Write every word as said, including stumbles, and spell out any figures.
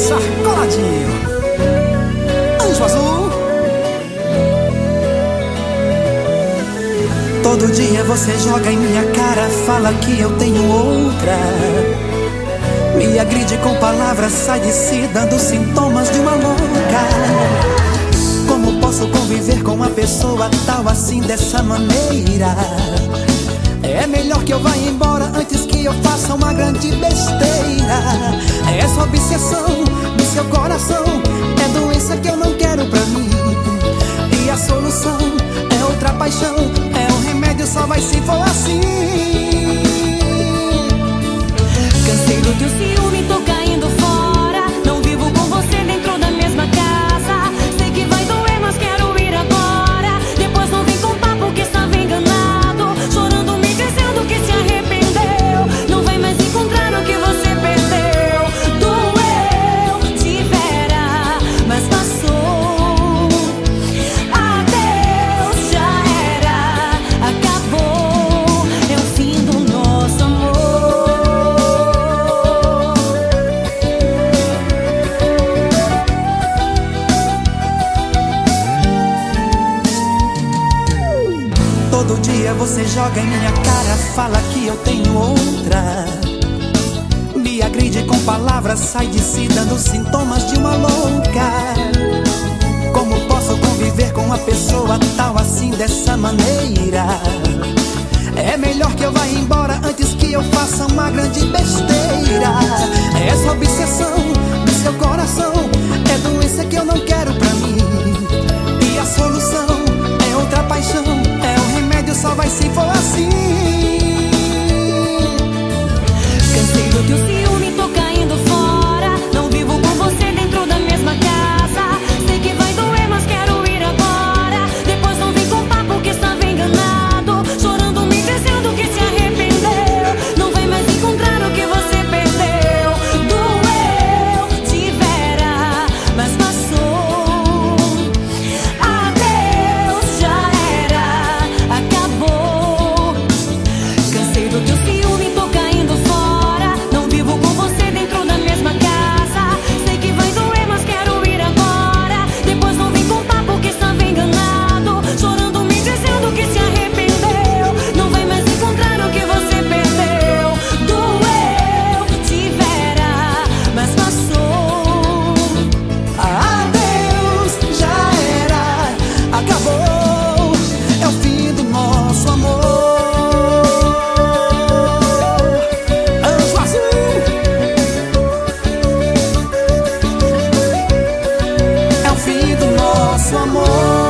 dançar coladinho. Anjo Azul. Todo dia você joga em minha cara, fala que eu tenho outra. Me agride com palavras, sai de si dando sintomas de uma louca. Como posso conviver com uma pessoa tal assim, dessa maneira? É melhor que eu vá embora antes que eu faça uma grande besteira. Essa obsessão do seu coração é doença que eu não quero pra mim. E a solução é outra paixão, é um remédio, só vai se for assim. Cansei do teu ciúme, tô caindo fora. Não vivo com você dentro da mesma casa. Sei que vai doer, mas quero ir agora. Depois não vem com papo que estava enganado, chorando, me dizendo que se arrependeu. Não vai mais encontrar o que você perdeu. Doeu, tivera, mas passou. Adeus, já era, acabou. É o fim do nosso amor. Todo dia você joga em minha cara, fala que eu tenho outra. Me agride com palavras, sai de si dando sintomas de uma louca. Como posso conviver com uma pessoa tal assim, dessa maneira? É melhor que eu vá embora antes que eu faça uma grande besteira. Essa obsessão do seu coração é doença que eu não quero pra mim. E a solução é outra paixão, é um remédio, só vai se for assim. Cansei do teu ciúme, tô caindo fora. Não vivo com você dentro da mesma casa. Sei que vai doer, mas quero ir agora. Depois não vem com papo que estava enganado, chorando, me dizendo que se arrependeu. Não vai mais encontrar o que você perdeu. Doeu, tivera, mas passou. Adeus, já era, acabou. Cansei do teu ciúme, tô caindo fora. Não vivo com você dentro da mesma casa. Sei que vai doer, mas quero ir agora. Depois não vem com papo que estava enganado, chorando, me dizendo que se arrependeu. Não vai mais encontrar o que você perdeu. Doeu, tivera, mas passou. Adeus, já era, acabou. É o fim do nosso amor. Anjo Azul. É o fim do nosso amor.